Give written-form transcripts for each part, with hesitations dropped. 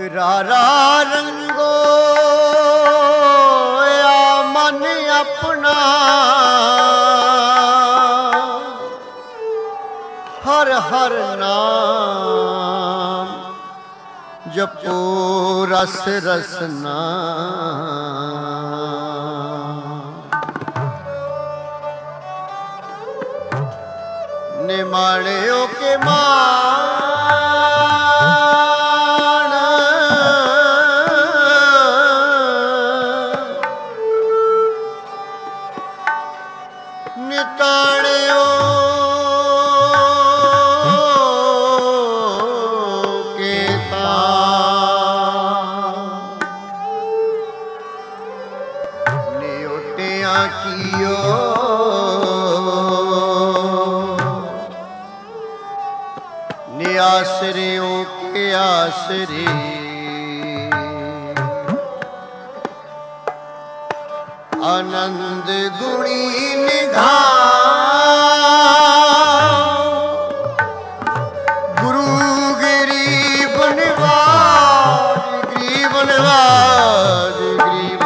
रारा रंगो या मन अपना, हर हर नाम जपो रस रसना। निमाणियों के मान निताणियों के तान नियोटिया कियो आश्रयों के आश्रय आनंद गुणी निधान गुरु गरीब निवाज गरीब निवाज गरीब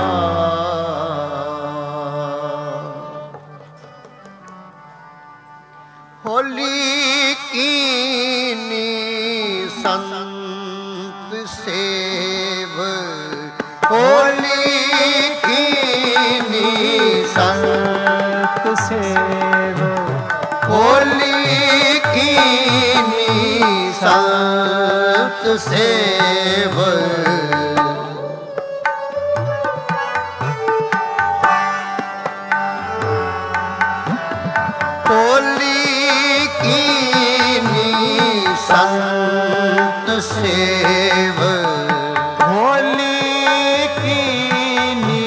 निवाज। होली की संत सेव होली कीनी संत सेव होली कीनी संत सेव होली कीनी संत सेव होली कीनी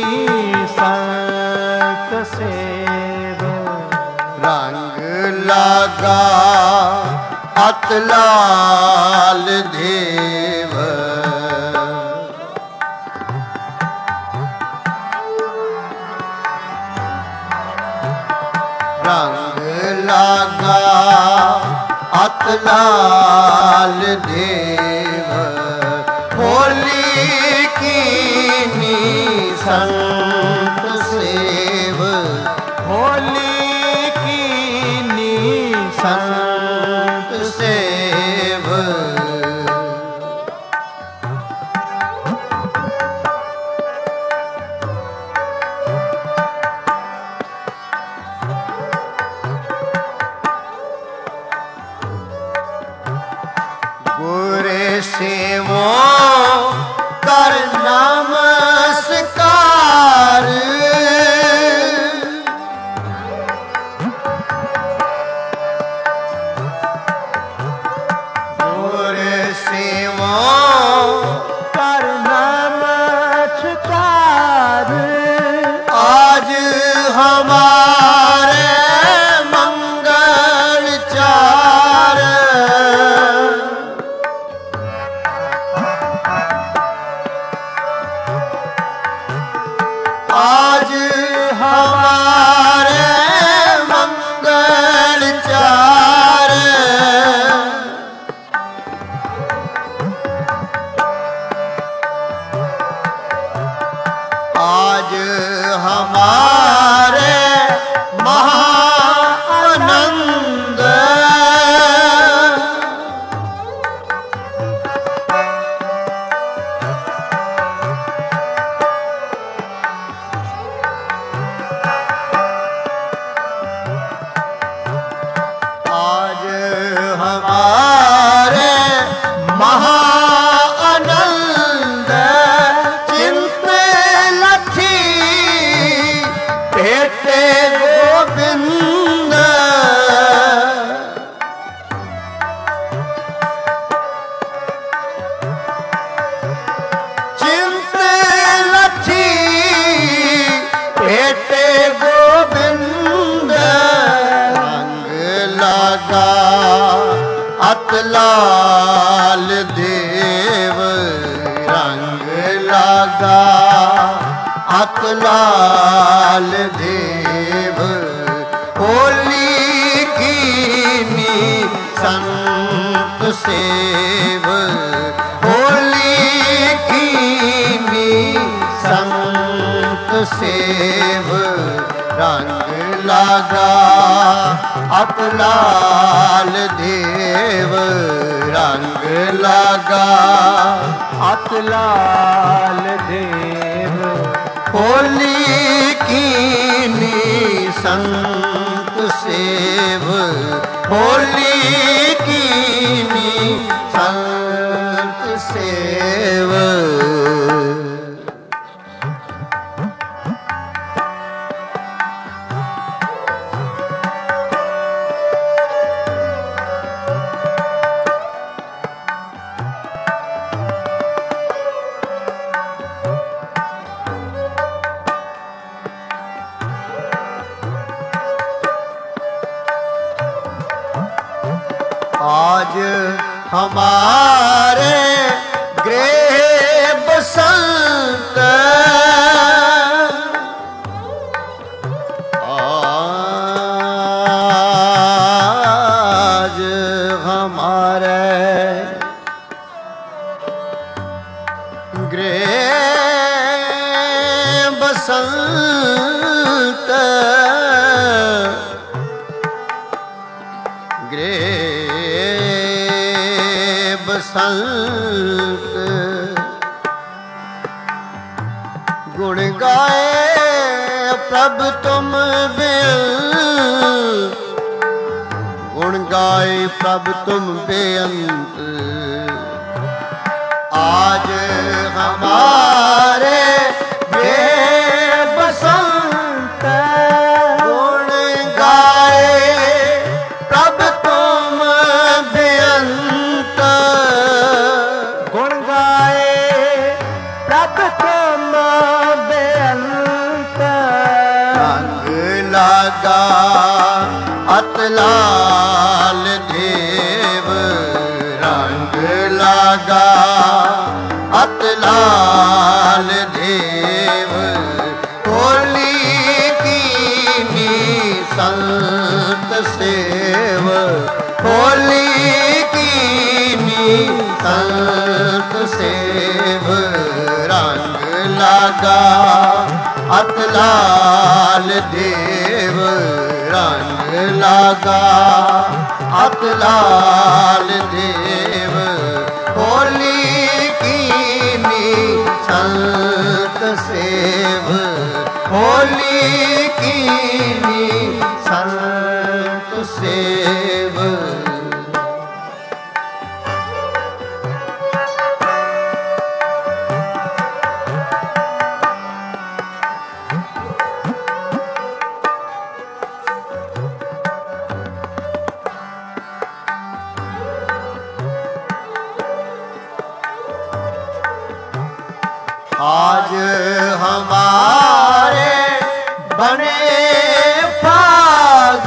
संत सेव रंग लगा अतलाल देव रंग लगा अतलाल देव होली कीनी संत सेव होली कीनी संत सेव गुरे सेवो कर नमस्कार गुरे सेवो कर नमस्कार आज हमारे मंगल चार आज हमारे मंगल चार आज हमारे महाआनंद आज हमारे महाआनंद चिंते लखी भेटे गोविंद चिंते लखी भेटे गोविंद रंग लगा अतलाल देव रंग लगा अतलाल देव होली कीनी संत सेव होली लागा अत लाल देव रंग लागा अत लाल देव होली कीनी संत सेव होली कीनी संत सेव आज हमारे गृह बसंत आज हमारे गृह बसंत गृह बसंत गुण गाए प्रभ तुम बेअंत गुण गाए प्रभ तुम बेअंत आज हमारे बेबसंत गुण गाए प्रभ तुम बेअंत गुण गाए प्रभ तुम बेअंत रंग लागा अत लाल देव रंग लागा अत लाल देव होली कीनी संत सेव होली कीनी संत सेव रंग लागा अत लाल देव रंग लागा अत लाल देव होली कीनी संत सेव होली कीनी संत सेव आज हमारे बने भाग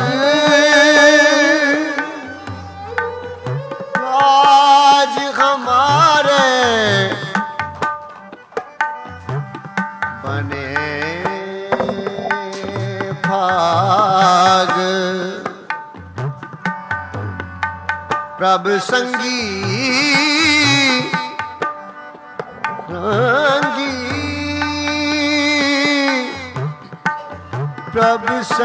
आज हमारे बने भाग प्रभ संगी प्रभ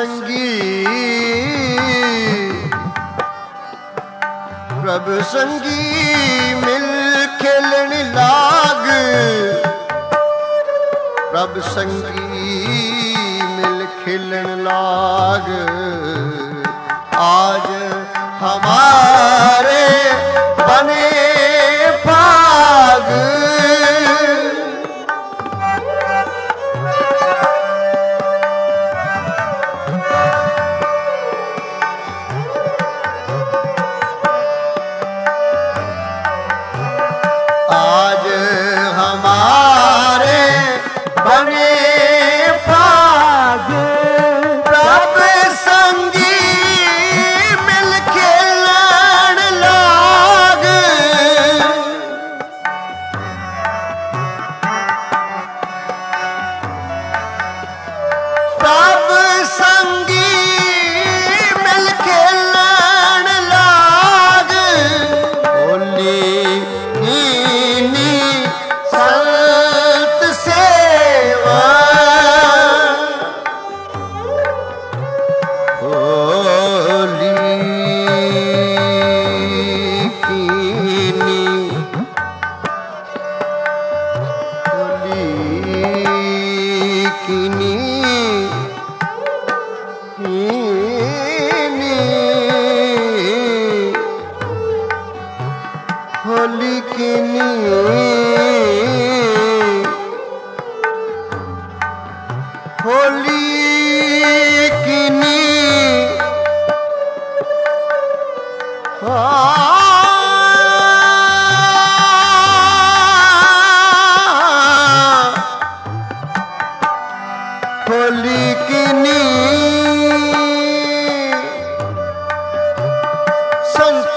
संगी मिल खेलन लाग प्रभ संगी मिल खेलन लाग आज हमारे बने भाग आज हमारे बने भाग प्रभ संगी मिल खेलन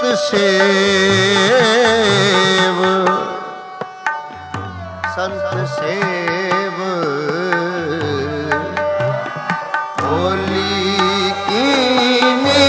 सेव संत सेव होली कीनी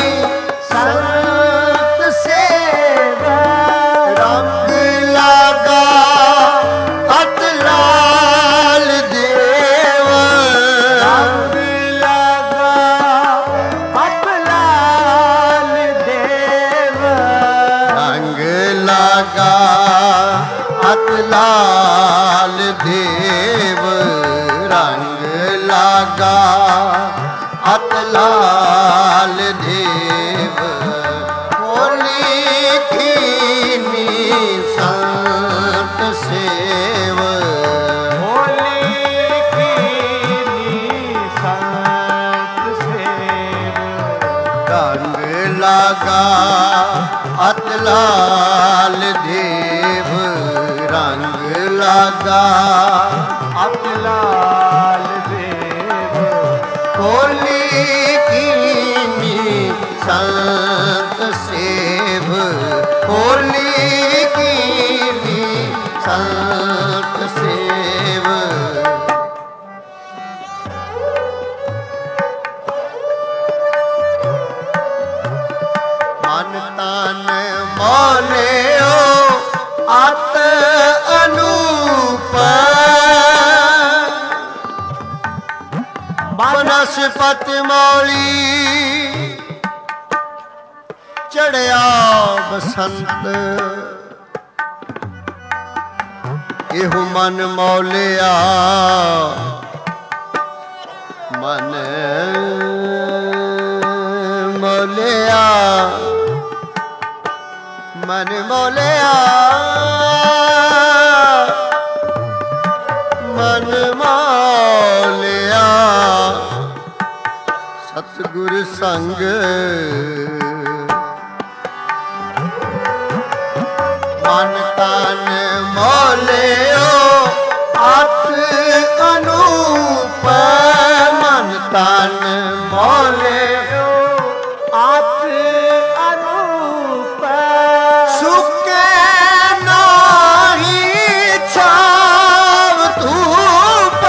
संत सेव रंग लागा अत लाल देव रंग लगा अत लाल देव रंग लागा अत लाल देव रंग लागा अत लाल देव होली कीनी संत सेव होली कीनी संत सेव रंग लागा अत लाल देव रंग लागा अत लाल देव होली कीनी संत सेव होली कीनी संत सेव मन तन मोलियो अत अनूप बनस्पति मौली चढ़िया बसंत एहु मन मौलिया मन मौलिया मन मौलिया मन मौलिया सतगुर संग मन तन मौलियो अत अनूप मन तन मौलियो अत अनूप सुके नाही छाव धूप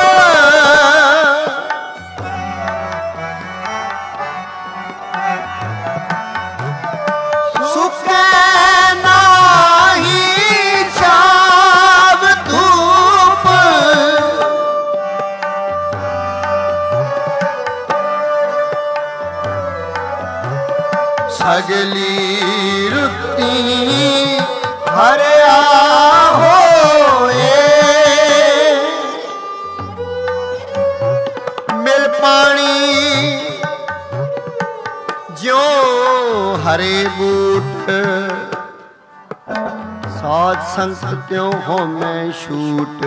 सुके नाही छाव धूप सगली रुती हरिया होए मिल पानी ज्यों हरे बूट साध संगत त्यों हो मैं छूट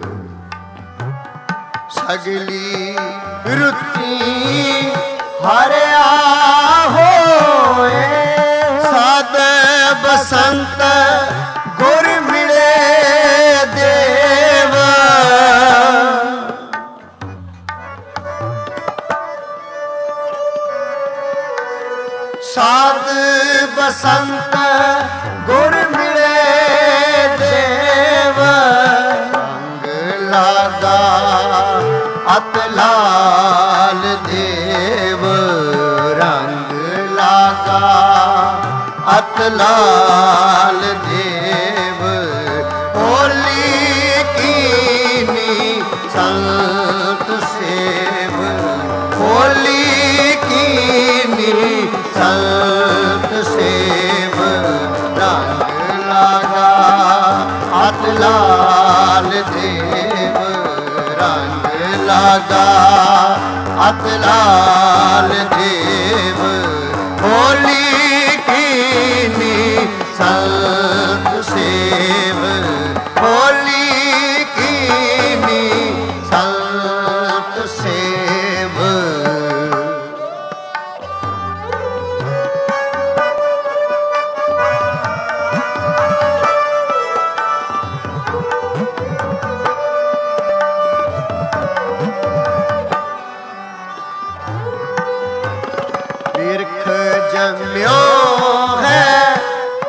सगली रुती हरिया होए साध बसंत गुर मिले देव साध बसंत गुर मिले देव रंग लागा अत लाल देव रंग लागा अत लाल देव होली कीनी संत सेव होली कीनी संत सेव रंग लागा अत लाल देव रंग लागा अत लाल देव होली कीनी संत सेव होली कीनी संत सेव बिरख जम्यो है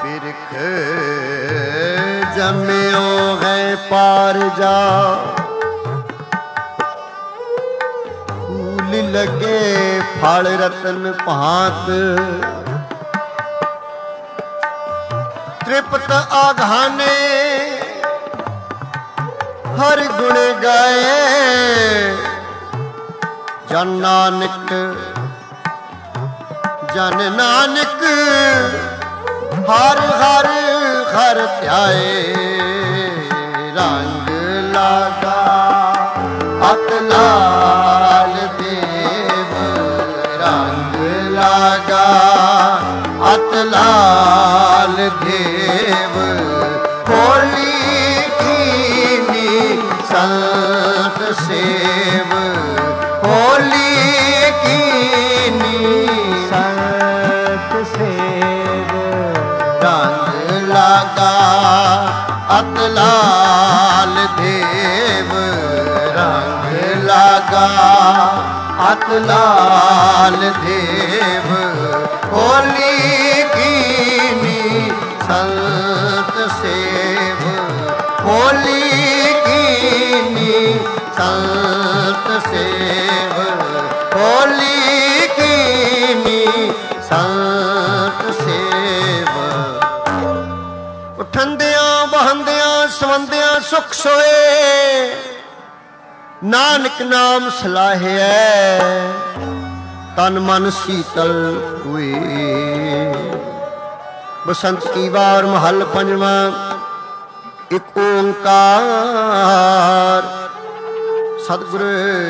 बिरख जम्यो है पार जा, फूल लगे फल रतन भांत, तृप्त आघाने हर गुण गाए, जन नानक जन नानक हर हर हर ध्याए, रंग लागा अत लाल देव, रंग लागा अत लाल देव, होली कीनी संत सेव, होली कीनी संत सेव, रंग लागा अत लाल देव, रंग लागा अत लाल देव, होली कीनी संत सेव, होली कीनी संत सेव, होली कीनी संत सेव। उठंदियां बहंदियां सवंदियां सुख सोए, नानक नाम सलाहिया, तन मन शीतल हुए। बसंत की बार महल पंजवा, एक ओंकार सतगुरु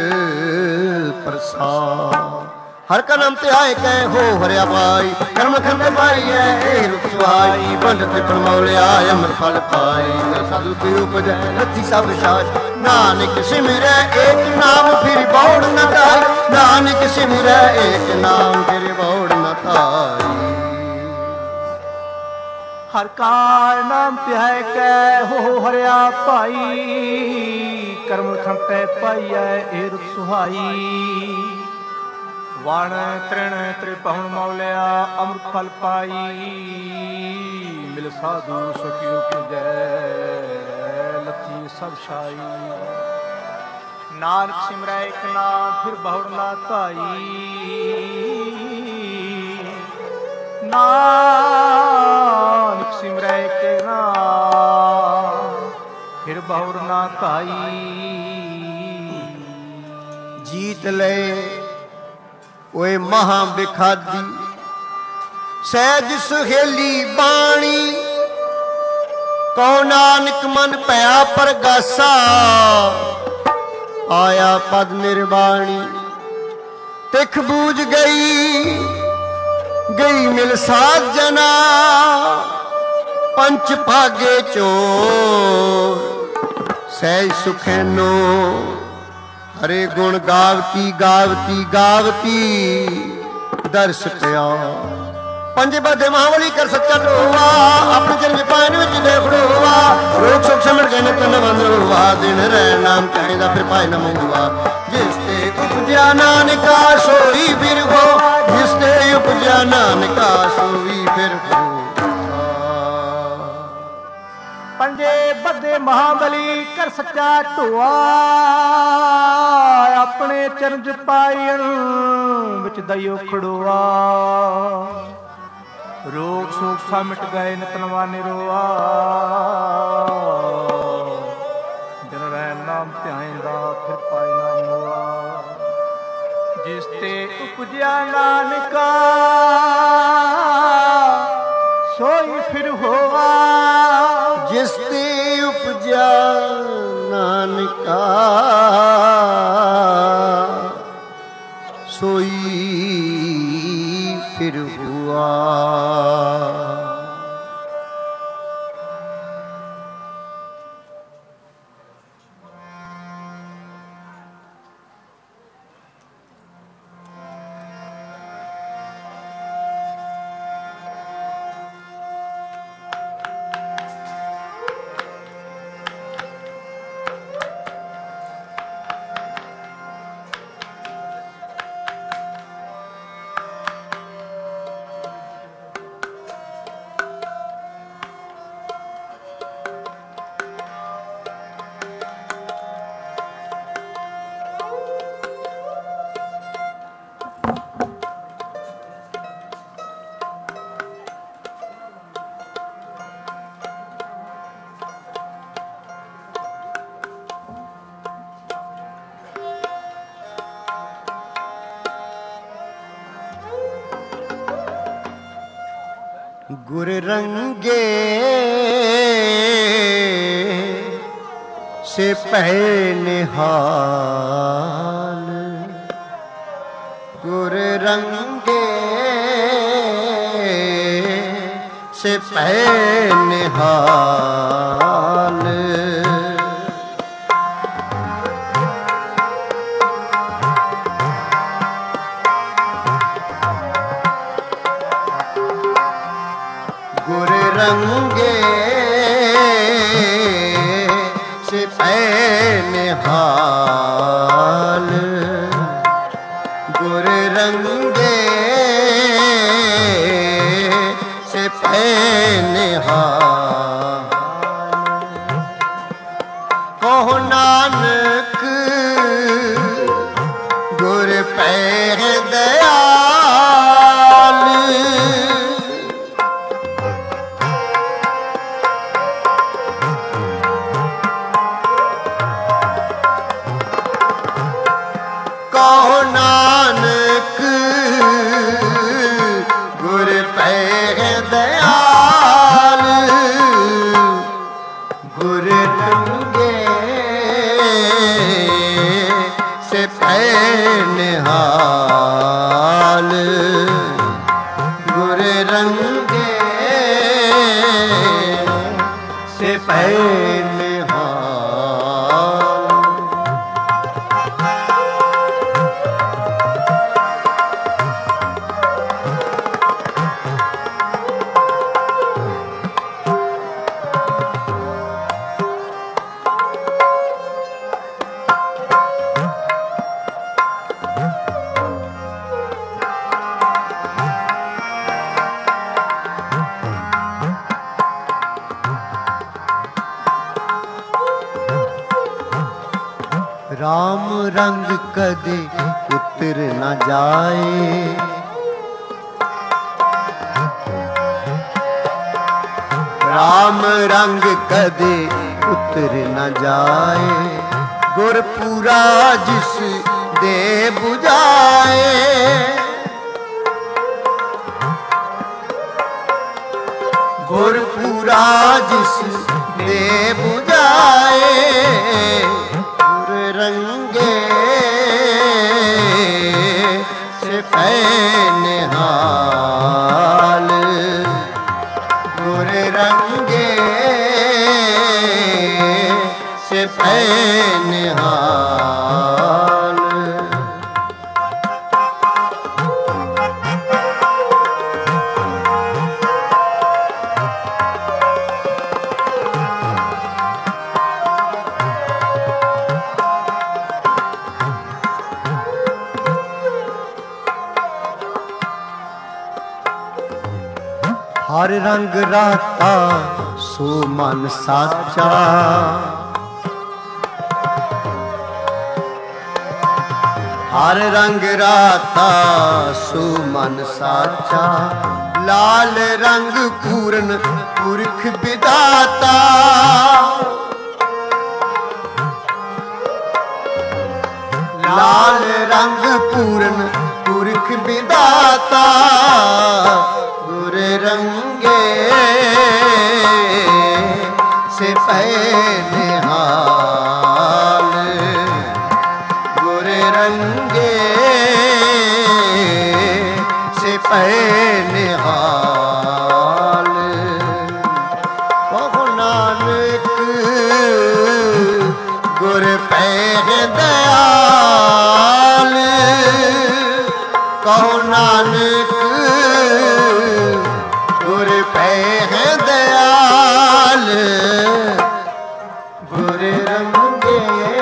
प्रसाद। हर का नाम त्याय कै हो हरिया पाई, कर्म खंड पाई है रुख सुहाई, बंद त्रिपण मौलिया अमर फल पाई, साधु की उपजै रथी सब साज, नानक सिमरै एक नाम फिर बौड़ न ताई, नानक सिमरै एक नाम फिर बौड़ न ताई। हर का नाम त्याय कै हो हरिया पाई, कर्म खंटे पाइयै ए रुख सुहाई, वण तृण त्रिभुवन मौलिया अमृत फल पाई, मिल साधु सुखी उपजै लथी सब छाई, नानक सिमरै एक नाम फिर बहुड़ ना ताई, नानक सिमरै के नाम फिर बहुड़ ना ताई। जीत ले ओए महा बिखादी, सहज सुहेली बाणी, कौ नानक मन पया परगासा, आया पद निर्वाणी, तिख बूझ गई गई मिल साध जना, पंच भागे चोर सहज सुखैनो, हरे गुण गावती गावती गावती दर्श पिया। पंजे बाधे महावली कर सच्चा टोवा, अपने जन्म पान विच देख डोवा, रोग सुख सिमट गए तन बंद हुआ, दिन रह नाम चाहिदा फिर पाए न मुआ, जिसते उपजया नानका सोई फिर हो, जिसते उपजया नानका सोई फिर हो। पंजे बदे महाबली कर सच्चा ढोआ, अपने चरण च पायन विच दयो खड़ोआ, रोग सोग सा मिट गए नितनवा निरोआ, दिन रैन नाम ध्याइंदा फिर पाए ना मोआ, जिस ते उपजया नानका सोई फिर होआ, जिस ते उपजा नानका सोई फिर हुआ। गुर रंगे से निहाल, गुर रंगे से निहाल। गुर रंगे से निहाल, गुर रंगे से निहाल। कहो नानक गुर पै दयाल, कहो नानक गुर पै दयाल, गुर रंगे से निहाल, गुर रंगे से निहाल। राम रंग कदे उतर न जाए, राम रंग कदे उतर न जाए, गुरपुरा जिस दे बुझाए, गुरपुरा जिस दे बुझाए, रंगे से निहाल, गुर रंगे से निहाल। हर रंग राता सो मन साचा, हर रंग राता सो मन साचा, लाल रंग पूरन पुरख विधाता, लाल रंग पूरन पुरख विधाता, गुर रंगे से निहाल, गुर रंगे से निहाल। कहो नानक गुर पै दयाल, कहो नानक गुर पै दयाल, गुर रंगे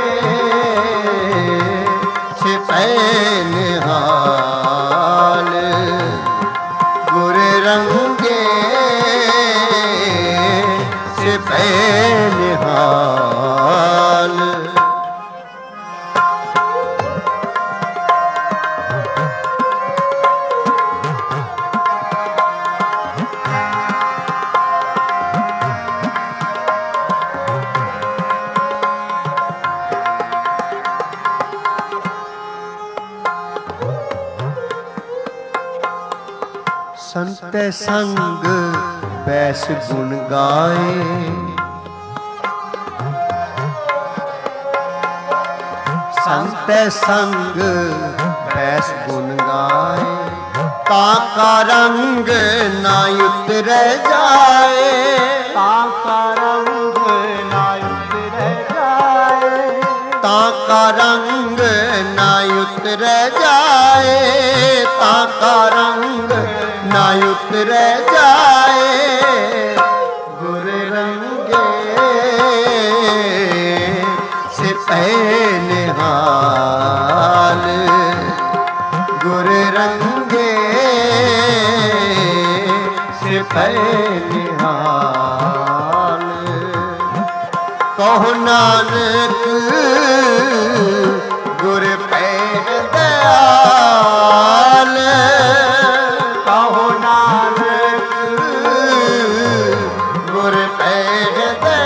से निहाल, गुर रंगे से निहाल। ਸੰਤੈ ਸੰਗ ਬੈਸ ਗੁਣ ਗਾਏ। ਸੰਤੈ ਸੰਗ ਬੈਸ ਗੁਣ ਗਾਏ। ਤਾਂ ਕਾ ਰੰਗ ਨਾ ਉਤਰੈ ਜਾਏ। ਤਾਂ ਕਾ ਰੰਗ ਨਾ ਉਤਰੈ ਜਾਏ। ਤਾਂ ਕਾ ਰੰਗ ਨਾ ਉਤਰੈ ਜਾਏ। ਤਾਂ ਕਾ ਰੰਗ ਨਾ ਉਤਰੈ ਜਾਏ। ਗੁਰ ਰੰਗੇ ਸਿਪਹਿ ਨਿਹਾਲ। ਗੁਰ ਰੰਗੇ ਸਿਪਹਿ ਨਿਹਾਲ। ਕਹੋ ਨਾਨਕ ਗੁਰ ਪਹਿ ਦਇਆਲ। ਕਹੋ ਨਾਨਕ ਗੁਰ ਪਹਿ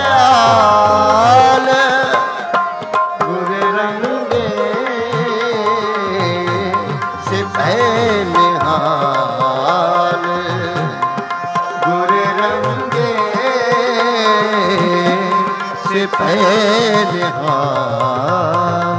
ਦਇਆਲ। ਗੁਰ ਰੰਗੇ ਸਿਪਹਿ ਨਿਹਾਲ। ਗੁਰ ਰੰਗੇ ਸਿਪਹਿ ਨਿਹਾਲ।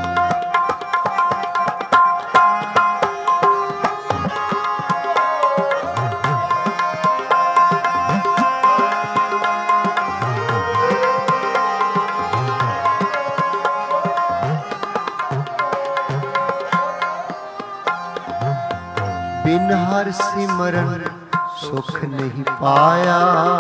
ਬਿਨ ਹਰ ਸਿਮਰਨ ਸੁਖ ਨਹੀਂ ਪਾਇਆ।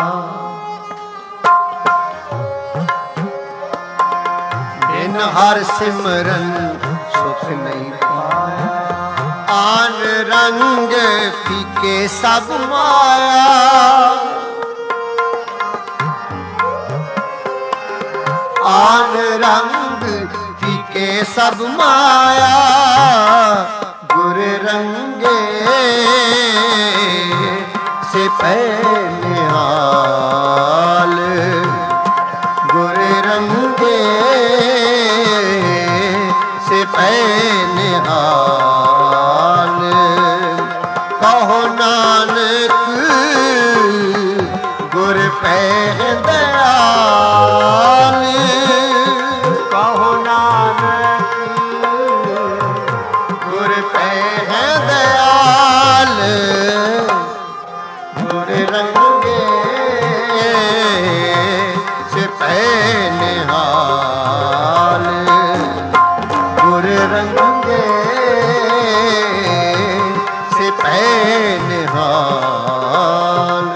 ਬਿਨ ਹਰ ਸਿਮਰਨ ਸੁਖ ਨਹੀਂ ਪਾਇਆ। ਆਨ ਰੰਗ ਫੀਕੇ ਸਭ ਮਾਇਆ। ਆਨ ਰੰਗ ਫੀਕੇ ਸਭ ਮਾਇਆ। ਗੁਰ ਰੰਗੇ ਸਿਪਹਿ ਨਿਹਾਲ। ਗੁਰ ਰੰਗੇ ਸਿਪਹਿ ਨਿਹਾਲ। ਕਹੋ ਨਾਨਕ ਗੁਰ ਪਹਿ ਦਇਆਲ। ਕਹੋ ਨਾਨਕ ਗੁਰ ਪਹਿ ਦਇਆਲ। ਗੁਰ ਰੰਗੇ ਸਿਪਹਿ ਨਿਹਾਲ। ਗੁਰ ਰੰਗੇ ਸਿਪਹਿ ਨਿਹਾਲ।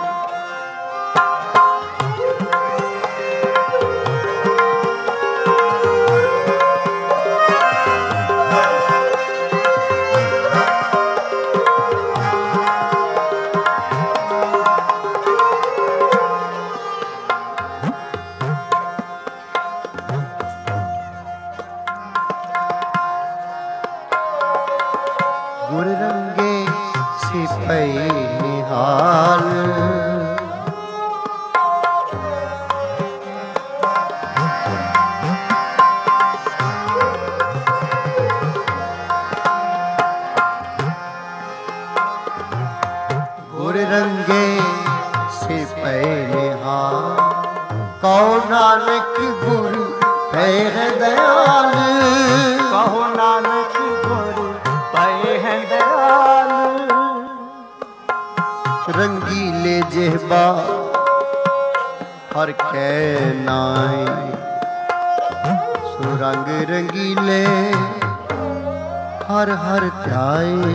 ਗੁਰ ਰੰਗੇ ਸਿਪਹਿ ਨਿਹਾਲ। ਗੁਰ ਰੰਗੇ ਸਿਪਹਿ ਨਿਹਾਲ। ਕਹੋ ਨਾਨਕ ਗੁਰ ਪਹਿ ਦਇਆਲ। ਕਹੋ ਨਾਨਕ ਗੁਰ ਪਹਿ ਦਇਆਲ। ਰੰਗੀਲੇ ਜਿਹਬਾ ਹਰ ਕੈ ਨਾਏ। ਸੋ ਰੰਗ ਰੰਗੀਲੇ ਹਰ ਹਰ ਧਿਆਏ।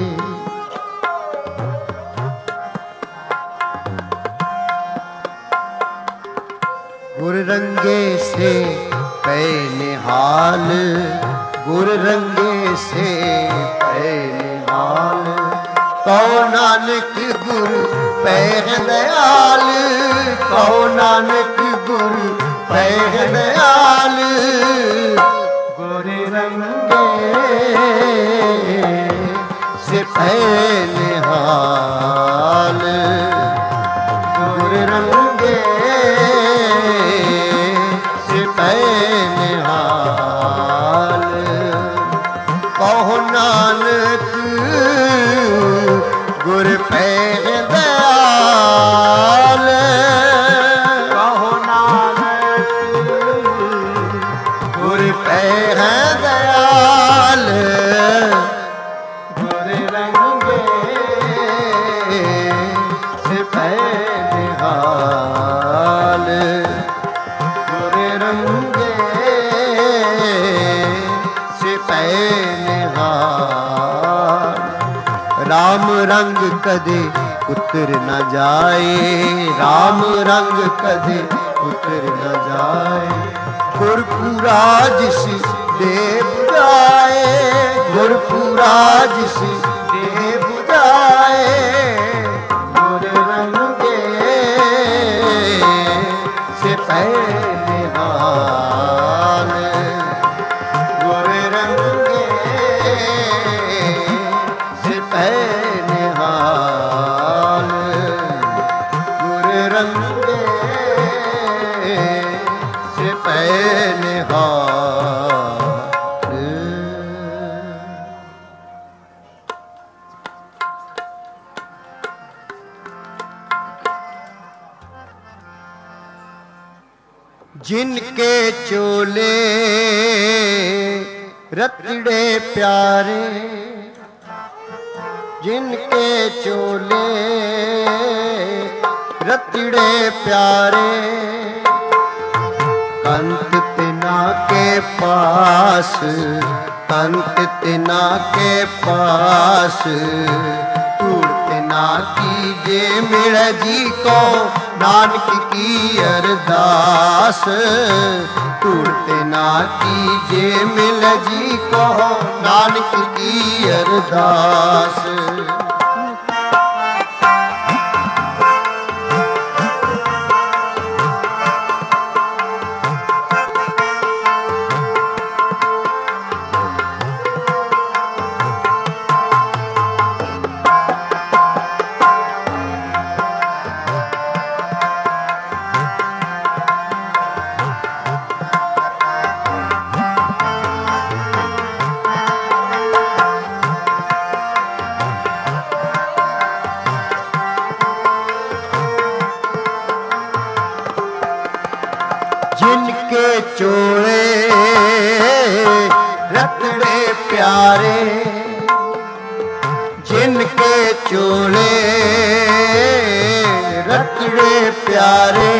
ਗੁਰ ਰੰਗੇ ਸੇ ਪੈ ਨਿਹਾਲ। ਗੁਰ ਰੰਗੇ ਸੇ ਪੈ ਨਿਹਾਲ। ਕਹੋ ਨਾਨਕ ਗੁਰ ਪਹਿ ਦਇਆਲ। ਕਹੋ ਨਾਨਕ ਗੁਰ ਪਹਿ ਦਇਆਲ। ਗੁਰ ਰੰਗੇ ਸਿਪਹਿ ਨਿਹਾਲ। ਗੁਰ ਰੰਗੇ ਸਿਪਹਿ ਨਿਹਾਲ। ਕਹੋ ਨਾਨਕ ਗੁਰ ਪਹਿ निहाल गुर रंगे सिपै निहाल। राम रंग कदे उतर न जाए, राम रंग कदे उतर न जाए। गुरपुरा जिस दे बुझाए, गुरपुरा जिस दे बुझाए। गुर रंगे सिपै निहाल गुर रंगे सिपै निहाल गुर रंगे सिपै निहाल। जिनके चोले रतड़े प्यारे, जिनके चोले रतड़े प्यारे। कंत तिना के पास, कंत तिना के पास। तूड़ तिना कीजे मिल जी को नानक की अरदास। तूड़ तिना कीजे मिल जी को नानक की अरदास। जिनके चोले रतड़े प्यारे, जिनके चोले रतड़े प्यारे।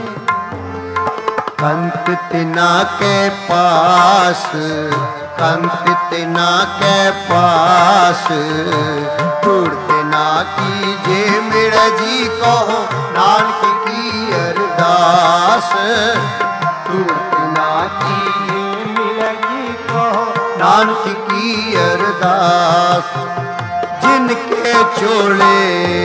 कंत तिना के पास, कंत तिना के पास। तूड़ तिना कीजे मिल जी को नानक की अरदास। तूड़ तिना कीजे मिल जी को नानक की अरदास। जिनके चोले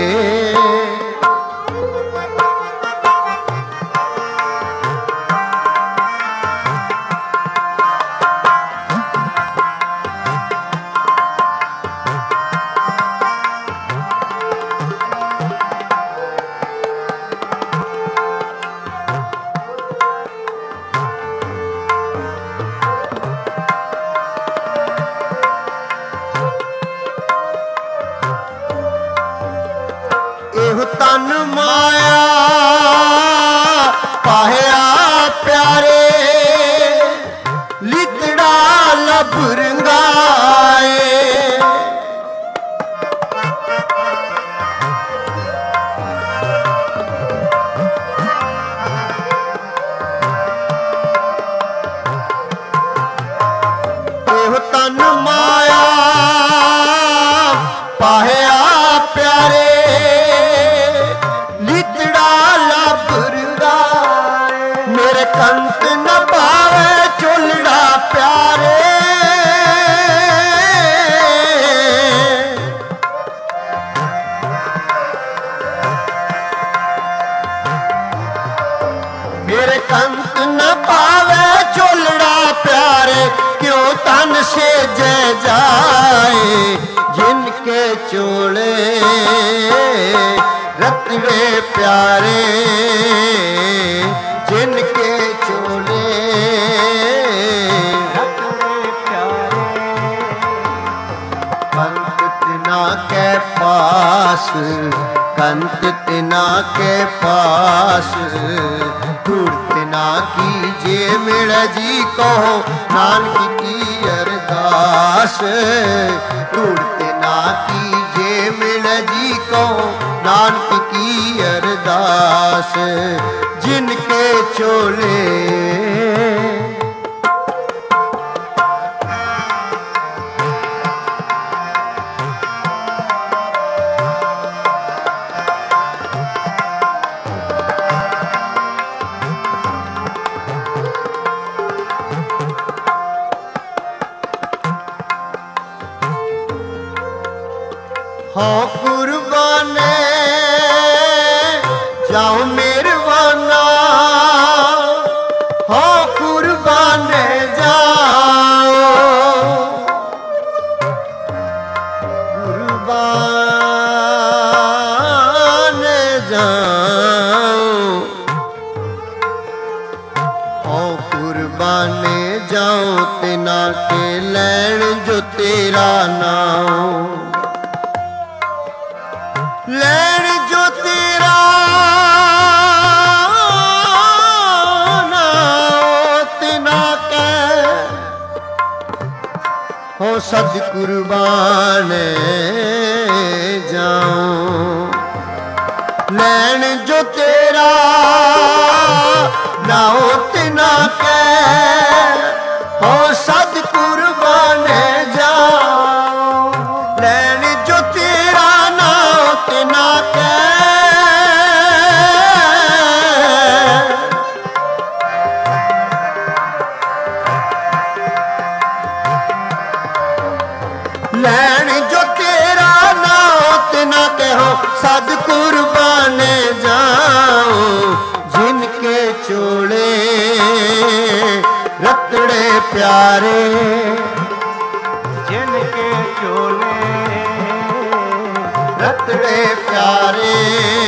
तन माया पाया प्यारे। लितड़ा लब रंगाए, तन माया पाया प्यारे। मेरे कंत न पावे चोलड़ा प्यारे। मेरे कंत न पावे चोलड़ा प्यारे। क्यों तन से जय जाए जिनके चोले रतड़े प्यारे। जिनके चोले रतड़े प्यारे। कंत तिना के पास, कंत तिना के पास। तूड़ तिना कीजे मिल जी को नानक की अरदास। तूड़ तिना कीजे मिल जी को नानक की अरदास। पास जिनके चोले हो कुर्बाने जाओ मेरवाना, हो कुर्बाने जाओ, कुर्बाने जाओ, हो कुर्बाने जाओ तिना के लैन जो तेरा नाम, लैन जो तेरा नाम तिना के हो सद कुर्बान जाऊं, लैन जो तेरा नाम तिना के हो सद कुर्बान जाऊं, लैन जो तेरा नाम तिना के लैन जो तेरा नाम तिना के हो सद कुर्बान जाओ, जिनके चोले रतड़े प्यारे, जिनके चोले रतड़े प्यारे,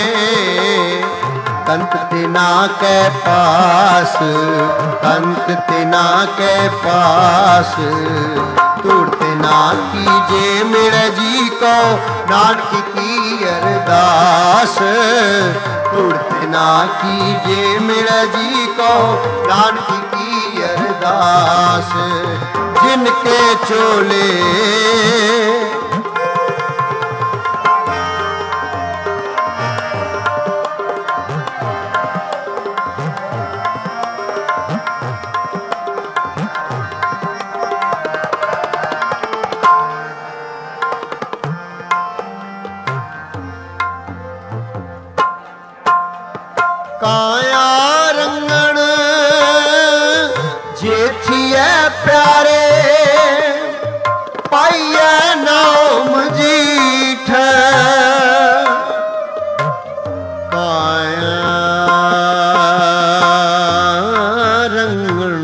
कंत तिना के पास, कंत तिना के पास, तोड़ते ना कीजे मेरे जी को नानक की अरदास, तोड़ते ना कीजे मेरे जी को नानक की अरदास, जिनके चोले काया रंगण जेठिए प्यारे, पाइए नाम जीठ, काया रंगण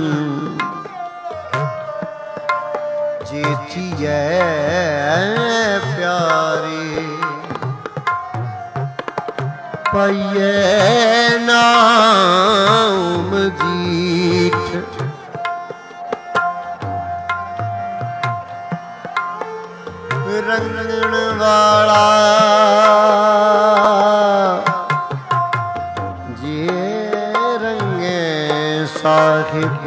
जेठिए प्यारे, पाइए नाम जीठ, रंगण वाला जे रंगे साहिब,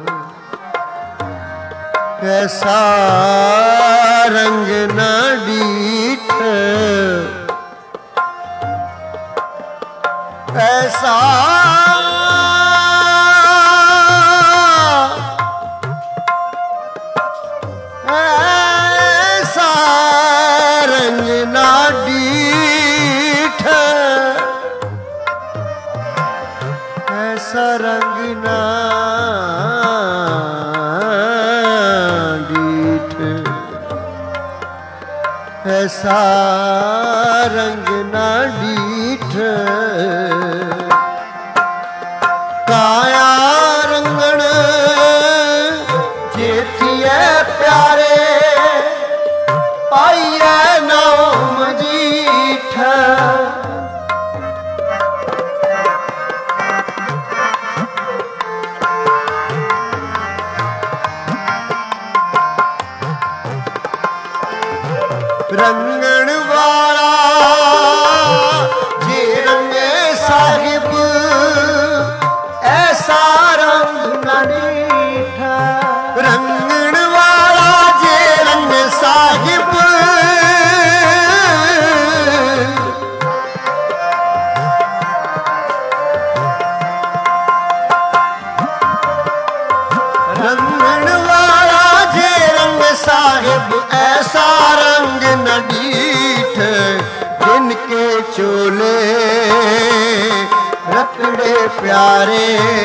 कैसा रंग न डीठ, ऐसा ऐसा रंग ना डीठ, ऐसा रंग ना डीठ, ऐसा रंग ना डीठ, काया रंगण जेठिए प्यारे, पाइए नाम जीठ, रंगण वाला जे रंगे साहिब, ऐसा रंग न डीठा, रंगण वाला जे रंग साहिब, ऐसा रंग न डीठ जिनके चोले रतड़े प्यारे,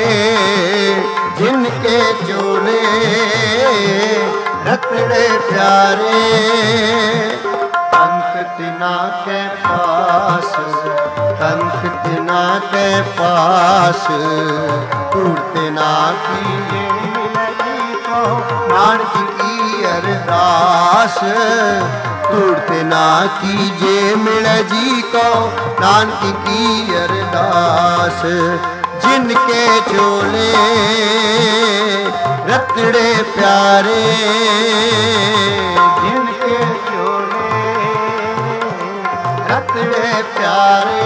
जिनके चोले रतड़े प्यारे। कंत तिना के पास, कंत तिना के पास टूटते ना कीजे मिलगी को नानक की अरदास। टूटते ना कीजे मिल जी को नानक की अरदास। जिनके चोले रतड़े प्यारे, जिनके चोले रतड़े प्यारे।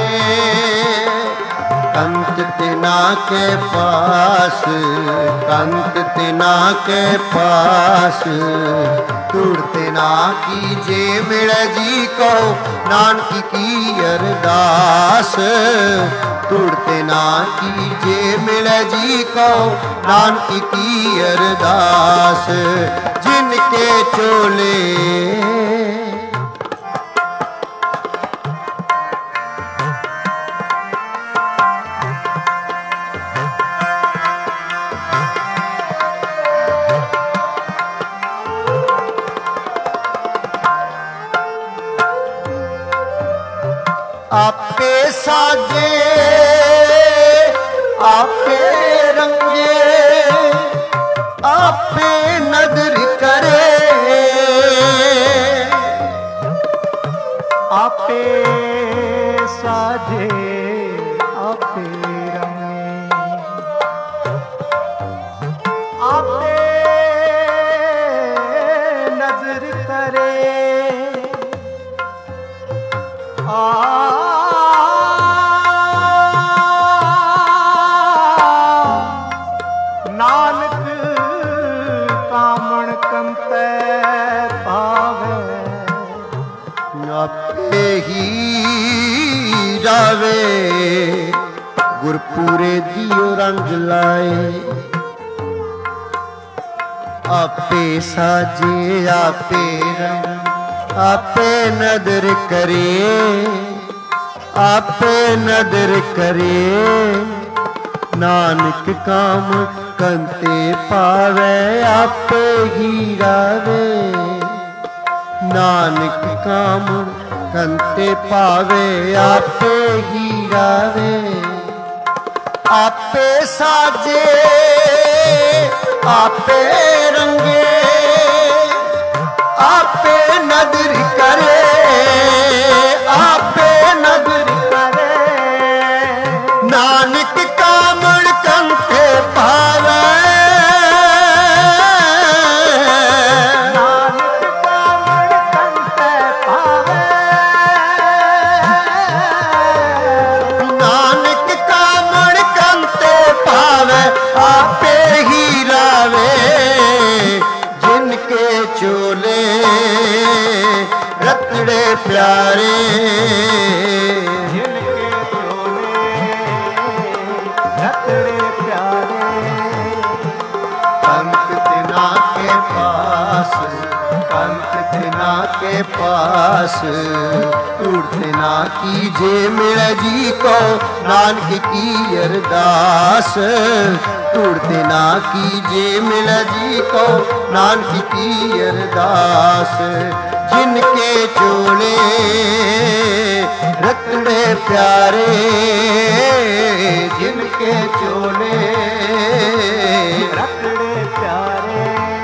कंत तिना के पास, कंत तिना के पास टूटते ना कीजे मिल जी को नानक की अरदास। टूटते ना कीजे मिल जी को नानक की अरदास। जिनके चोले आपे साजे आपे रंगे आपे नदर करे। आपे साजे आपे रंगे आपे नजर करे। नानक कामण कंते पावे। आपे ही जावे गुरपुरे दियो रंग लाए। आपे साजे आपे रंग आपे नदर करे, आपे नदर करे। नानक काम कंते पावे आपे ही गावे। नानक काम कंते पावे आपे ही गावे। आपे साजे आपे रंगे आपे नदर करे, आपे नदर करे। नानक कामण कंते पावे, नानक कामण कंते पावे। नानक कामण कंते पावे आपे ही रावे। जिनके चोले रतड़े प्यारे, जिनके चोले रतड़े प्यारे। कंत तिना के पास, कंत तिना के पास टूटते ना कीजे मिल जी को नानक की अरदास। टूटते ना कीजे मिल जी को नानक की अरदास। जिनके चोले रतड़े प्यारे, जिनके चोले रतड़े प्यारे।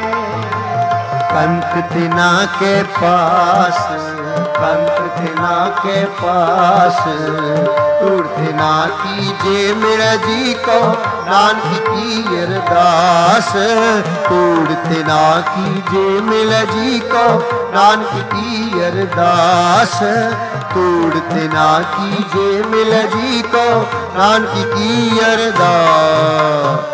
कंत तिना के पास, कंत तिना के पास टूटते ना कीजे मिल जी को नानक की अरदास। टूटते ना कीजे मिल जी को नानक की अरदास। टूटते ना कीजे मिल जी को नानक की अरदास।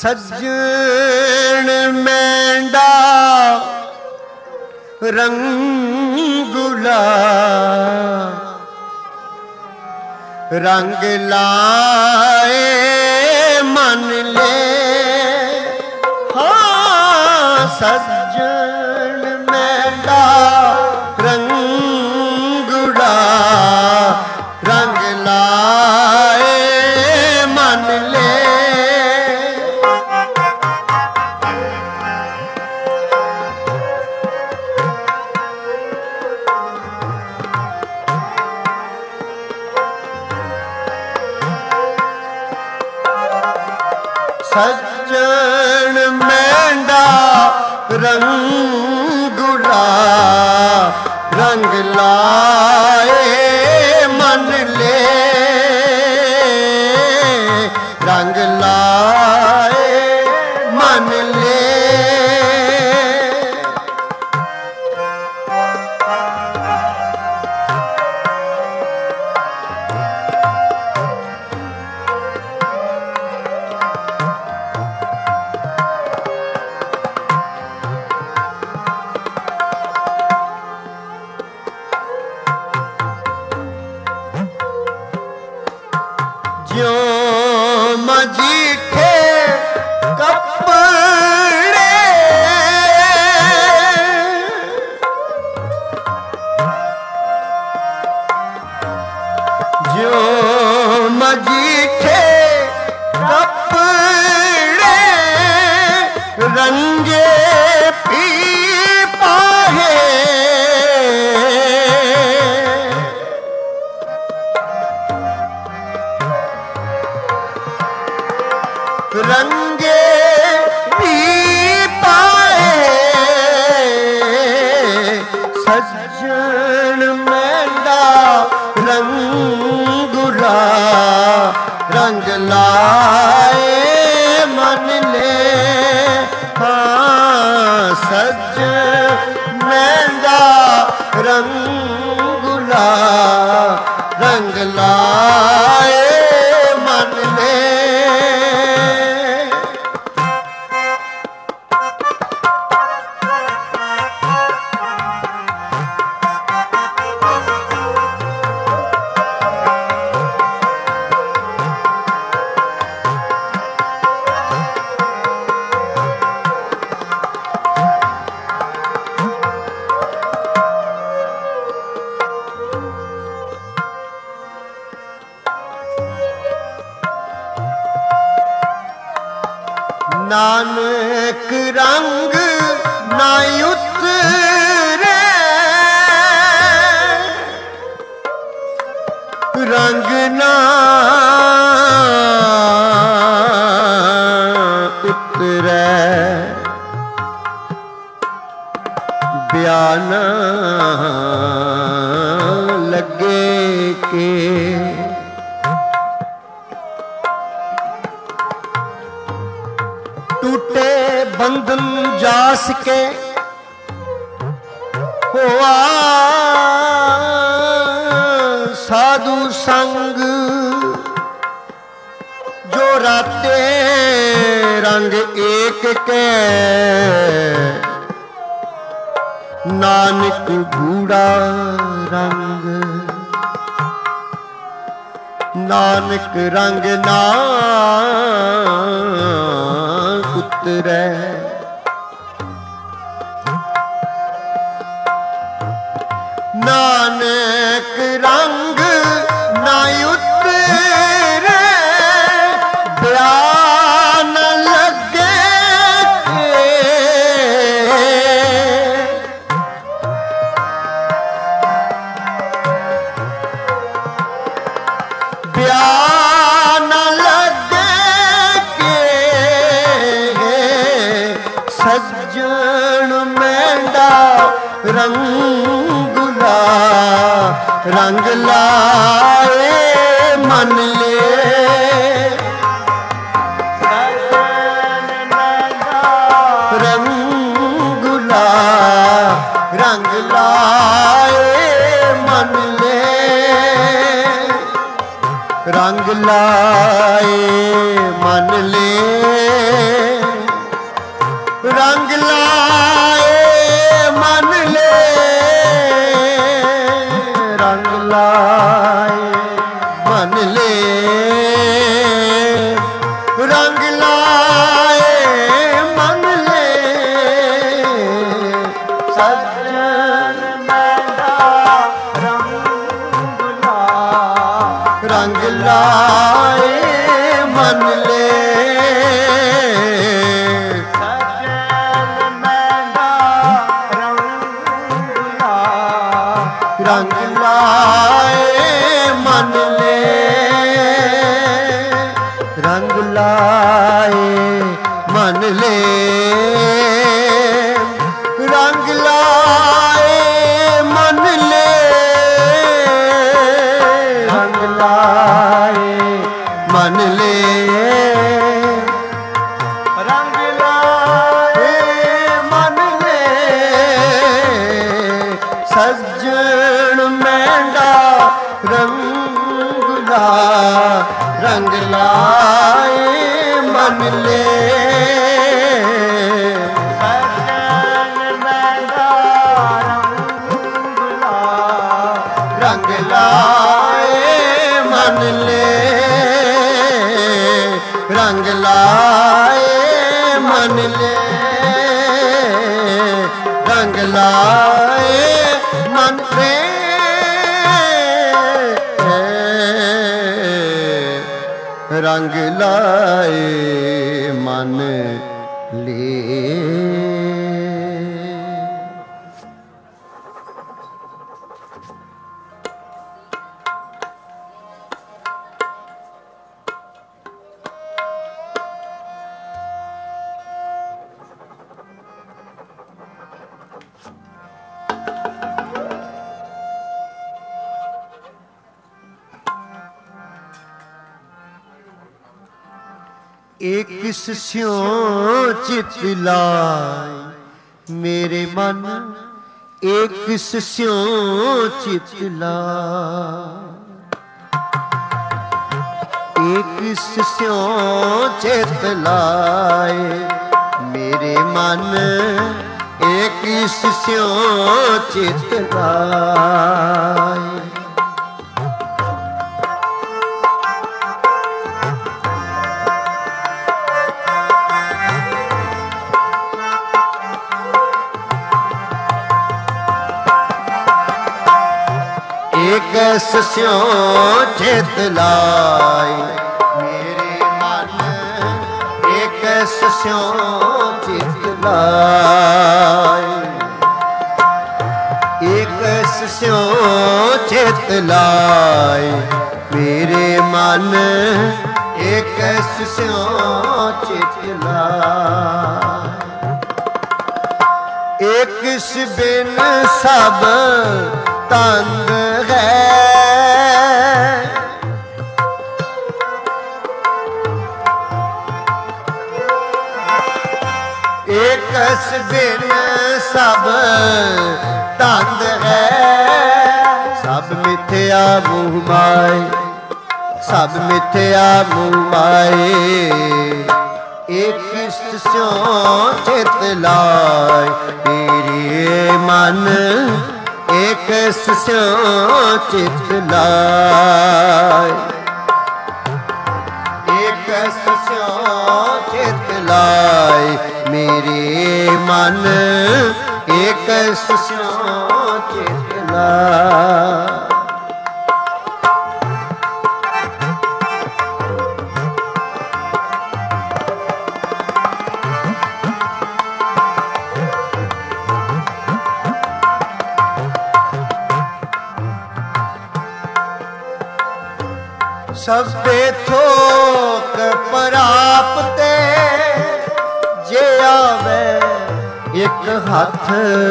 ਸੱਜਣ ਮੈਂਡਾ ਰੰਗੁਲਾ ਰੰਗ ਲਾਏ ਮਨ ਲੈ ਹਾਂ ਸੱਜਣ ਮੈਂਡਾ ਰੰਗੁਲਾ ਰੰਗ ਲਾਏ ਮਨ ਲੈ ਸੱਜਣ ਮੈਂਡਾ ਰੰਗੁਲਾ ਰੰਗ ਲਾਏ ਮਨ ਲੈ ਰੰਗ ਲਾਏ ਮਨ ਲੈ ਜਿਉ ਮਜੀਠੇ ਕੱਪੜੇ ਜਿਉ ਮਜੀਠੇ ਕੱਪੜੇ ਰੰਗੇ ਪੀ ਪਾਹੇ ਰੰਗੇ ਵੀ ਪਾਏ ਸੱਜਣ ਮੈਂਡਾ ਰੰਗੁਲਾ ਰੰਗ ਲਾਏ ਮਨ ਲੈ ਹਾਂ ਸੱਜਣ ਮੈਂਡਾ ਰੰਗੁਲਾ ਰੰਗ ਲਾਏ ਮਨ ਲੈ ਨਾਨਕ ਰੰਗ ਨਾ ਉਤਰੇ ਰੰਗ ਨਾ ਉਤਰੇ ਬਿਆਨ ਲੱਗੇ ਕੇ टूटे बंधन जास के हुआ साधु संग जो राते रंग एक के नानक गूढ़ा रंग नानक रंग ना उतरे नानक रंग ना उतरे बयान लगे बयान लगे सज्जन मैंडा रंगुला रंग लाए मन ले रंगुला रंग लाए मन ले रंग लाए मन ले, रंग लाए मन ले, रंग लाए मन ले, रंग लाए मन ले, सज्जन मैंडा रंग लाए मन ले, सज्जन मैंडा रंग लाए मन ले, रंग लाए मन ले, रंग लाए मन ले, रंग लाए मन ले, रंग लाए मन ले, सज्जन मैंडा रंग ला, रंग लाए मन ले, सज्जन मैंडा रंग लाए मन ले, रंग लाए मन ले, रंग लाए मन ले, रंग लाए मन ले। एक स्यों चित लाए मेरे मन, एक स्यों चित लाए, एक स्यों चित लाए मेरे मन, एक स्यों चित लाए, एक स्यों चित लाए मेरे मन, एक स्यों चित लाए, एक स्यों चित लाए मेरे मन, एक स्यों चित लाए, एक बिन सब तंग है, एक बिन सब तंग है, सब मिथ्या मुँह माए, सब मिथ्या मुँह माए, एक स्यों चित लाए मेरे मन, एक स्यों चित लाए, एक स्यों चित लाए मेरे मन, एक स्यों चित लाए। सबे थोक प्राप्ते जे आवे एक हाथ,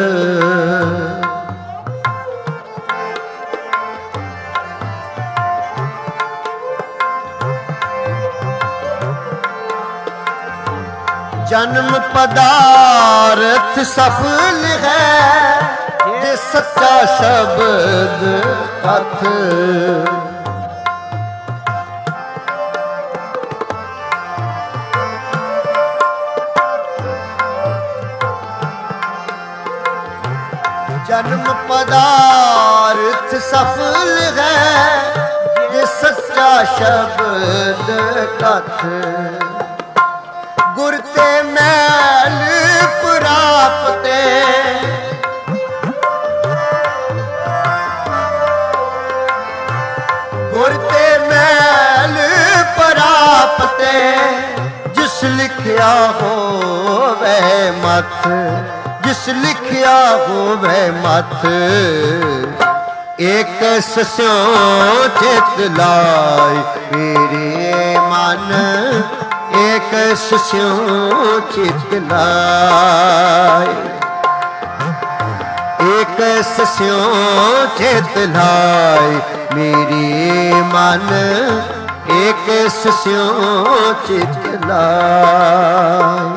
जन्म पदार्थ सफल है जे सच्चा शब्द हथ, जन्म पदार्थ सफल है जे सच्चा शब्द कथ गुर ते मैल प्राप्ते गुर ते मैल प्राप्ते जिस लिखिया हो वह मत जिस लिखिया हो वह मत एक स्यों चित लाय मेरे मन एक स्यों चित लाय एक स्यों चित लाय मेरे मन एक स्यों चित लाय।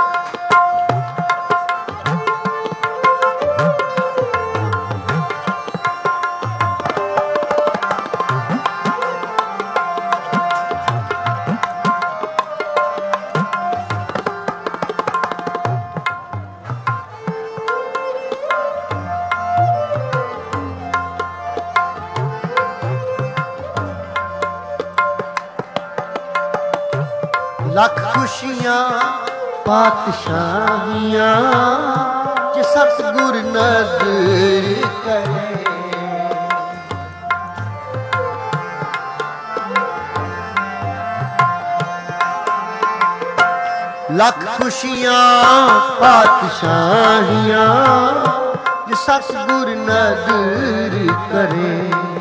लख खुशियां पातशाहियां जे सतगुर नजर करे लख खुशियां पातशाहियां जे सतगुर नजर करे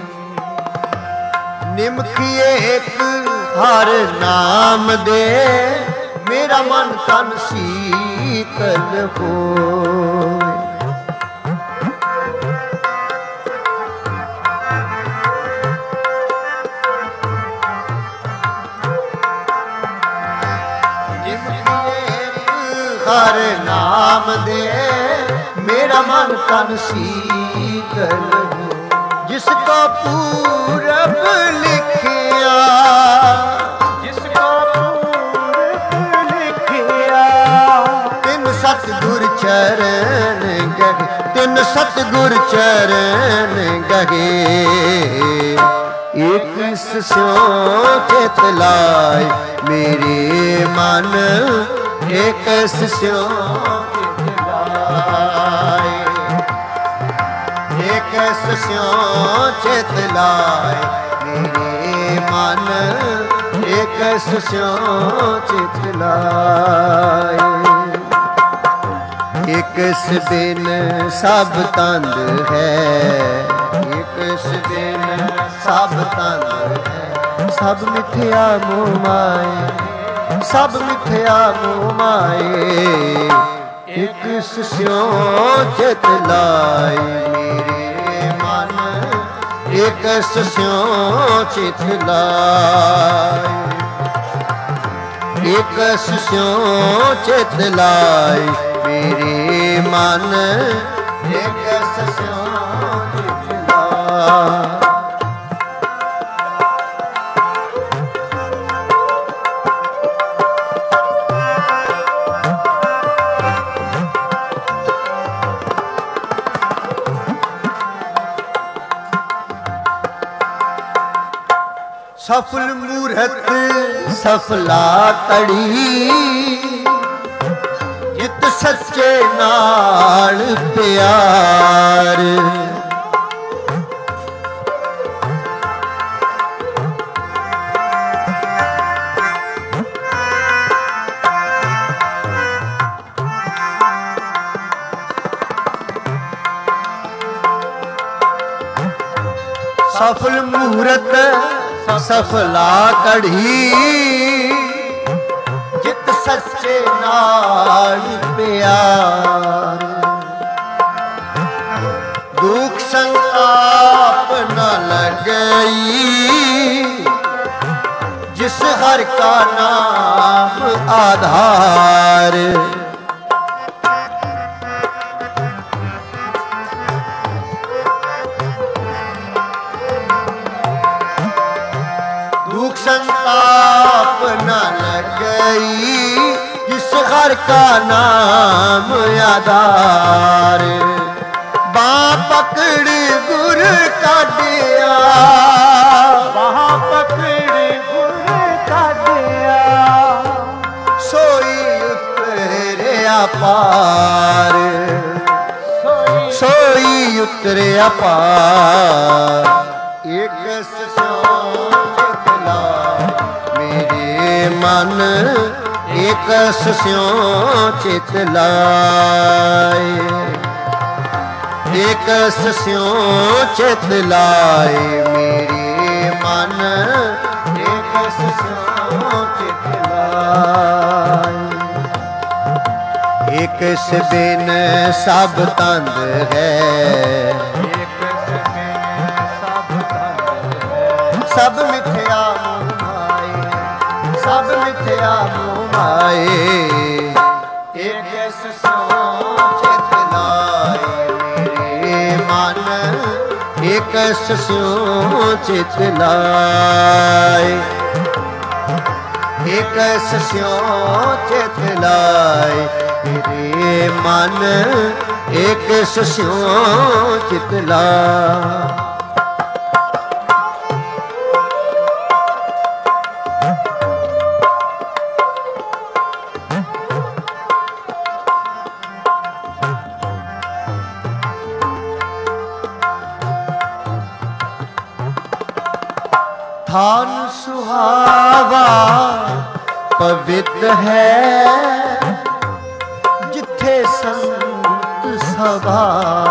निमख एक हर नाम दे मेरा मन तन शीतल हो हर नाम दे मेरा मन तन शीतल हो जिसको पूरब लिखिया जिसको पूरब लिखिया तिन सतगुर चरण गहे तिन सतगुर चरण गहे एक स्यों चित लाय मेरे मन एक स्यों चित लाय एक स्यों चित लाय मेरे मन एक स्यों चित लाय एक बिन सब तंद है एक बिन सब तंद है सब मिथ्या मोह माए सब मिथ्या मोह माए एक स्यों चित लाय मेरे मन एक स्यों चित लाय एक स्यों चित लाय मेरे मन एक स्यों चित लाय। सफल मूरत सफला कड़ी जित सच्चे नाल प्यार सफल मूरत सफला कड़ी जित सच्चे नाल प्यार दुख संताप न लगई जिस हर का नाम आधार संताप न लगई जिस घर का नाम आधार ਬਾਹ ਪਕੜ ਗੁਰ ਕਾਢਿਆ, ਬਾਹ ਪਕੜ ਗੁਰ ਕਾਢਿਆ, ਸੋਈ ਉਤਰਿਆ ਪਾਰ, ਸੋਈ ਉਤਰਿਆ ਪਾਰ। ਇੱਕ ਸਿਉ ਚਿਤ ਲਾਇ ਮੇਰੇ ਮਨ, ਇੱਕ ਸਿਉ ਚਿਤ ਲਾਇ, ਇੱਕ ਸਿਉ ਚਿਤ ਲਾਇ ਮੇਰੇ ਮਨ, ਇੱਕ ਸਿਉ ਚਿਤ ਲਾਇ। ਇਕ ਬਿਨ ਸਭ ਤੰਦ ਹੈ, ਸਭ ਮਿਥਿਆ ਮੋਹ ਮਾਏ, ਸਭ ਮਿਥਿਆ ਮੋਹ ਮਾਏ। ਇਕ ਸਿਉ ਚਿਤ ਲਾਇ ਮੇਰੇ ਮਨ, ਇਕ ਸਿਉ ਚਿਤ ਲਾਇ, ਇਕ ਸਿਉ ਚਿਤ ਲਾਇ ਮੇਰੇ ਮਨ, ਇਕ ਸਿਉ ਚਿਤ ਲਾਇ। ਥਾਨ ਸੁਹਾਵਾ ਪਵਿੱਤ ਹੈ, ਜਿੱਥੇ ਸੰਤ ਸਭਾ।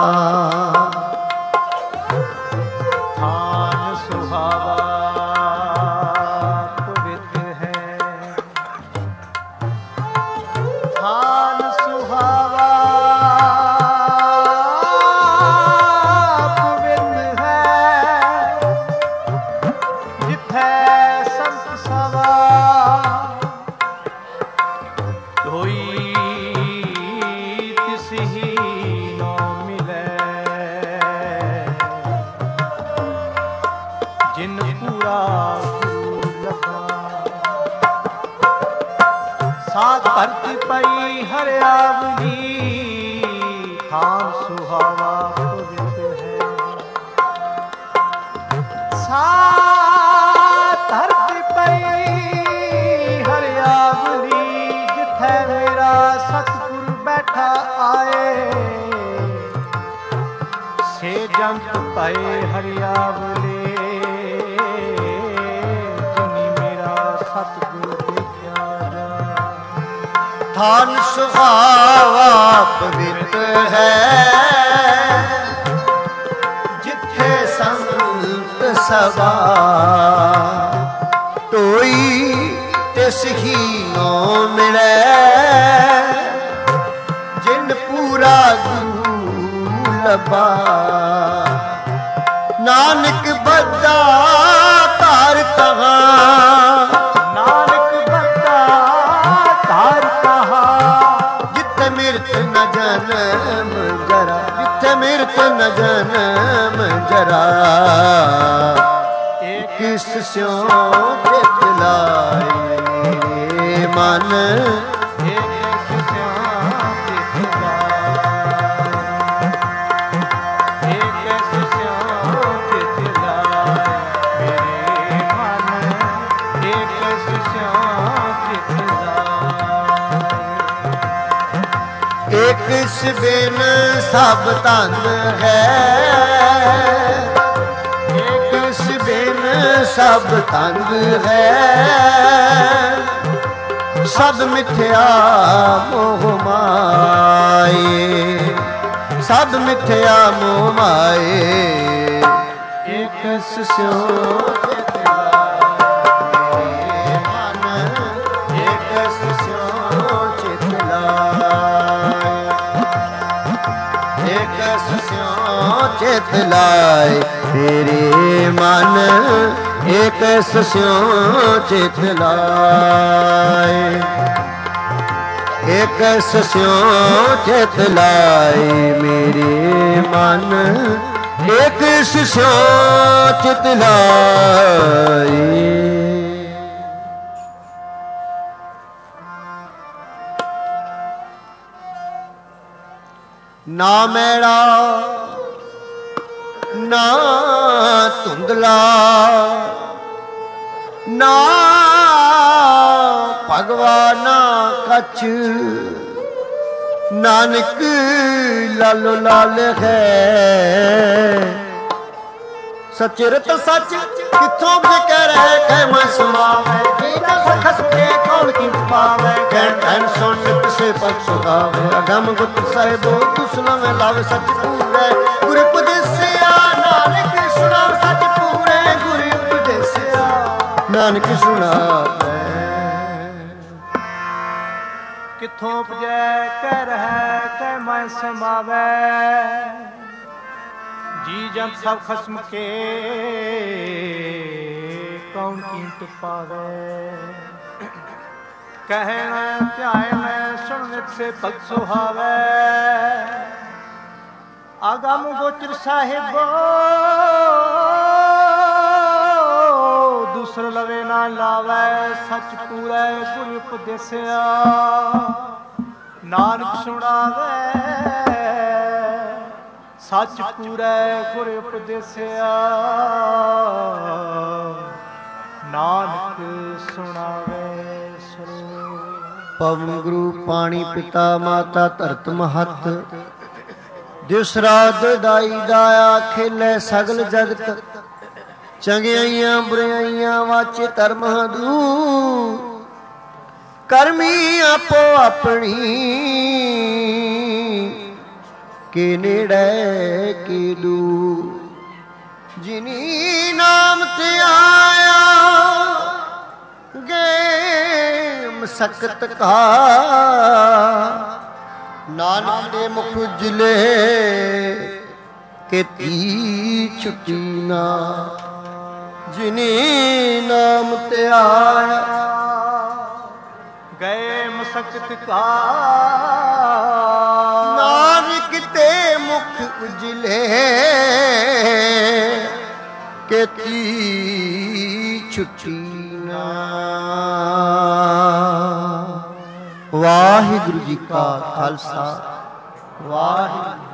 ਥਾਨ ਸੁਹਾਵਾ ਪਵਿੱਤ ਹੈ, ਥਾਨ ਸੁਹਾਵਾ ਪਵਿੱਤ ਹੈ, ਜਿੱਥੇ ਸੰਤ ਸਭਾ। ਹੋਈ ਤਿਸ ਹੀ ਨੋ ਮਿਲੈ, ਜਿਨ ਪੂਰਾ ਗੁਰੂ ਲਗਾ। ਸਾਧ ਧਰਤੀ ਪਈ ਹਰਿਆਵਲੀ, ਥਾਨ ਸੁਹਾਵਾ ਪਵਿੱਤ ਹੈ। ਸਾਧ ਧਰਤੀ ਪਈ ਹਰਿਆਵਲੀ, ਜਿੱਥੇ ਮੇਰਾ ਸਤਿਗੁਰ ਬੈਠਾ ਆਏ। ਸੇ ਜੰਤ ਪਏ ਹਰਿਆਵਲੇ, ਜਿਨੀ ਮੇਰਾ ਸਤਿਗੁਰ ਦੇਖਿਆ ਜਾ। ਥਾਨ ਸੁਹਾਵਾ ਪਵਿੱਤ ਹੈ, ਜਿੱਥੇ ਸੰਤ ਸਭਾ। ਤੋਈ ਤਿਸ ਹੀ ਨੋ ਮਿਲੈ, ਜਿਨ ਪੂਰਾ ਗੁਰੂ ਲਭਾ। ਨਾਨਕ ਬੱਧਾ ਧਾਰ ਕਹਾ, ਨਾਨਕ ਬੱਧਾ ਧਾਰ ਕਹਾ। ਜਿੱਥੇ ਮਿਰਤ ਨ ਜਨਮ ਜਰਾ, ਜਿੱਥੇ ਮਿਰਤ ਨ ਜਨਮ ਜਰਾ। ਕਿਸ ਸਿਉ ਚਿਤ ਲਾਇ ਮੇਰੇ ਮਨ, ਕਿਸ ਸਿਉ ਚਿਤ ਲਾਇ, ਕਿਸ ਸਿਉ ਚਿਤ ਲਾਇ ਮੇਰੇ ਮਨ, ਕਿਸ ਸਿਉ ਚਿਤ ਲਾਇ। ਇਕ ਬਿਨ ਸਭ ਧਨ ਹੈ, ਸਭ ਤੰਗ ਹੈ। ਸਭ ਮਿਥਿਆ ਮੋਹ ਮਾਏ, ਸਭ ਮਿਥਿਆ ਮੋਹ ਮਾਏ। ਇਕ ਸਿਉ ਚਿਤ ਲਾਇ ਮਨ, ਇਕ ਸਿਉ ਚਿਤ ਲਾਇ, ਇਕ ਸਿਉ ਚਿਤ ਲਾਇ ਤੇਰੇ ਮਨ, ਇਕ ਸਿਉ ਚਿਤ ਲਾਇ, ਇਕ ਸਿਉ ਚਿਤ ਲਾਇ ਮੇਰੇ ਮਨ, ਇਕ ਸਿਉ ਚਿਤ ਲਾਇ। ਨਾ ਮੈੜਾ ਨਾ ਧੁੰਦਲਾ ਨਾ ਭਗਵਾਨਾ ਕਛ ਨਾਨਕ ਲਾਲੋ ਲਾਲ ਹੈ ਸਚਿਰਤ ਸੱਚ ਕਿੱਥੋਂ ਬਿਕੈ ਰਹਿ ਕਹਿ ਮੈਂ ਸਮਾਵੈ ਕੀੜਾ ਸਖਸ ਕੇ ਕੌਣ ਕੀ ਪਾਵੈ ਕਹਿਣ ਕਹਿਣ ਸੁਣ ਕਿਸੇ ਪਖ ਸੁਹਾਵੈ ਅਗਮ ਗੁਪਤ ਸਾਹਿਬੋ ਤੁਸਨਵੇਂ ਲਾਵੇ ਸੱਚ ਪੂਰੈ ਗੁਰ ਉਪਦੇਸਿਆ ਨਾਨਕ ਸੁਣਾਵ ਸੱਚ ਪੂਰੈ ਗੁਰ ਉਪਦੇਸਿਆ ਨਾਨਕ ਸੁਣਾਵੈ ਕਿੱਥੋਂ ਉਪਜੈ ਕਹਿ ਰਹਿ ਕਹਿ ਮੈਂ ਸਮਾਵੈ ਜੀ ਜੰਤ ਸਭ ਖਸਮ ਕੇ ਕੌਣ ਕੀਮਤ ਪਾਵੇ ਕਹਿਣ ਧਿਆਨ ਸੁਣ ਸੇ ਭਗਤ ਸੁਹਾਵੇ ਆਗਮ ਗੋਚਰ ਸਾਹਿਬੋ ਦੂਸਰ ਲਵੇ ਨਾ ਲਾਵੇ ਸੱਚ ਪੂਰੈ ਗੁਰ ਉਪਦੇਸਿਆ ਨਾਨਕ ਸੁਣਾਵੇ ਸੱਚ ਪੂਰੈ ਗੁਰ ਉਪਦੇਸਿਆ ਨਾਨਕ ਸੁਣਾਵੇ ਸੋ ਪਵਨ ਗੁਰੂ ਪਾਣੀ ਪਿਤਾ ਮਾਤਾ ਧਰਤ ਮਹੱਤ ਦਿਵਸ ਰਾਤ ਦਾਈ ਦਾਇਆ ਖੇਲੇ ਸਗਲ ਜਗਤ ਚੰਗਿਆਈਆਂ ਬੁਰਾਈਆਂ ਵਾਚੇ ਧਰਮ ਦੂਰ ਕਰਮੀ ਆਪੋ ਆਪਣੀ ਕੇ ਨੇੜੇ ਕੀ ਦੂਰ ਜਿਨੀ ਨਾਮ ਤੇ ਆਇਆ ਗੇ ਮਸਕਤ ਕਾ ਨਾਨਕ ਦੇ ਮੁਖ ਉਜਲੇ ਕੀਤੀ ਛੁੱਟੀ ਨਾ ਜਿਨੀ ਨਾਮ ਤੇ ਆਇਆ ਗਏ ਮਸਕਤ ਕਾ ਨਾਨਕ ਤੇ ਮੁਖ ਉਜਲੇ ਕੀਤੀ ਛੁੱਟੀ ਨਾ ਵਾਹਿਗੁਰੂ ਜੀ ਕਾ ਖਾਲਸਾ ਵਾਹਿਗੁਰੂ